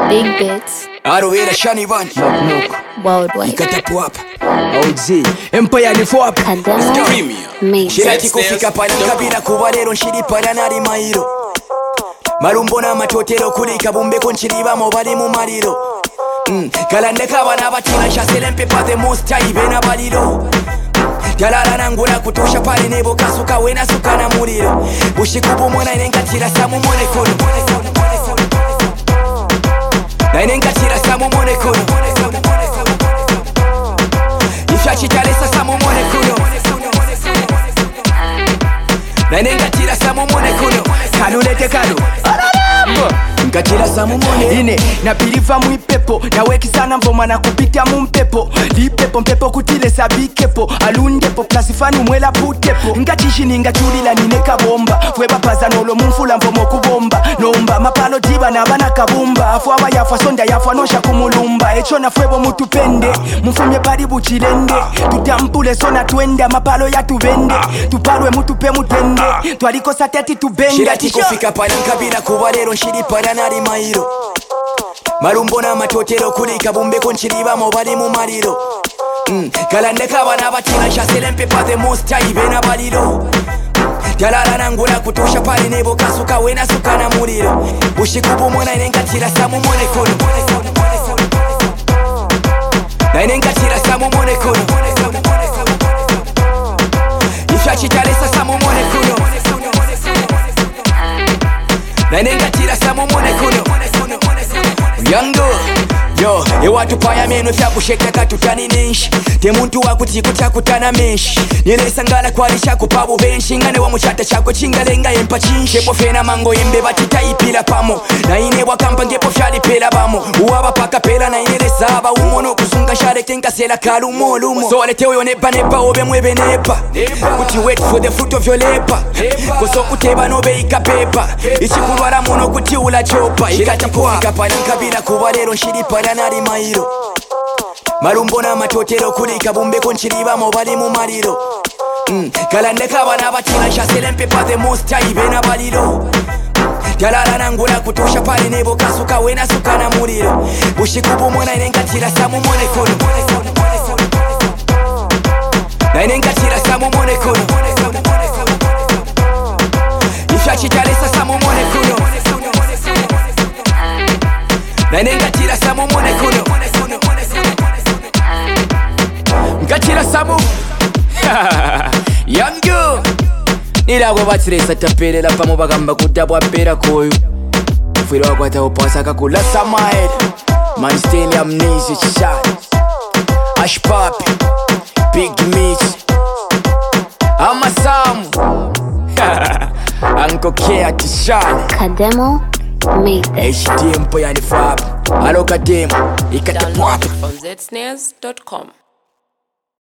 Big bits. Aroera shani van Worldwide. ikata pop OG Empire ni fop Kademo. Mate. Shirati kufika pale kabila kuba rero nshiri para nari mairo Marumbo na matotero kulika bumbeko nshiribamo bali mu mariro Kalande kabana batina nshasele mpepa the most time bena baliro Galala nangula kutosha pale nebo kasuka wena suka na muriro Bushikubu mwana inenkatira samu mwone kono Na inenkatira samu mwone kono Ifyachitalesa samu mwone kono Na inenkatira samu mwone kono Kanulete kanu Nkatira samu mwone ine napiriva mwipepo nawekisana mvoma na kupita mumpepo lipepo mpepo kutile sabikepo alundepo plasifanu mwela putepo nkatishini ngachulila nineka bomba fweba paza nolo mumfula mvomo kubomba nomba mapalo tiba na bana kabumba afu aba yafa sonda yafa nosha kumulumba echo na fwebo mutupende mufumye bari buchilende tutampule sona twende mapalo ya tuvende tupalwe mutupe mutende twaliko sateti tubende Shirati kufika pale nkabila kuba rero nshiri para nari mairo Marumbo na matotero kulika bumbeko nshiribamo bali mu mariro Kalande kabana batina nshasele mpepa the most time bena baliro Galala nangula kutosha pale nebo kasuka wena suka na muriro Bushikubu mwana inenkatira samu mwone kono Na inenkatira samu mwone kono Ifyachitalesa samu mwone kono Na inenkatira samu mwone kono Yango Yo, ewatu paya meno fya kushekeka tutani nenshi Temuntu wakuti kutakutana menshi Nilesa ngala kwalisha kupabu benshi Ngane wa muchata chako chingalenga yempa chinshi Kepo fena mango yembe batita ipila pamo Na ine wakampa ngepo fyali pela bamo Uwaba paka pela na inelesa aba umono kusunga share kenka sela kalu molumo So alete uyo nepa nepa obe mwebe nepa Kuti wait for the fruit of your labor Koso kuteba nobe ikapepa Ichikulwara mono kuti ula chopa Ikatapua Kapani kabila kuba rero nshiri para nari mairo Marumbo na matotero kulika bumbeko nshiribamo bali mu mariro Kalande kabana batina nshasele mpepa the most time bena baliro Galala nangula kutosha pale nebo kasuka wena suka na muriro Bushikubu mwana inenkatira samu mwone kono Na inenkatira samu mwone kono Ifyachitalesa samu mwone kono Na inenkatira samu mwone kono Nkatira samu Yango Nilagwa batiresa taperela pamo bagamba kutabwa pera koyo Fwira wakwata upasa kakula samaed Man still amnesia shot Ash Papi Big Meat Amasamu Uncle Kea Tishani Kademo. Mate. HD Empire ni fab Alo Kademo Ikata pop From zsnares.com.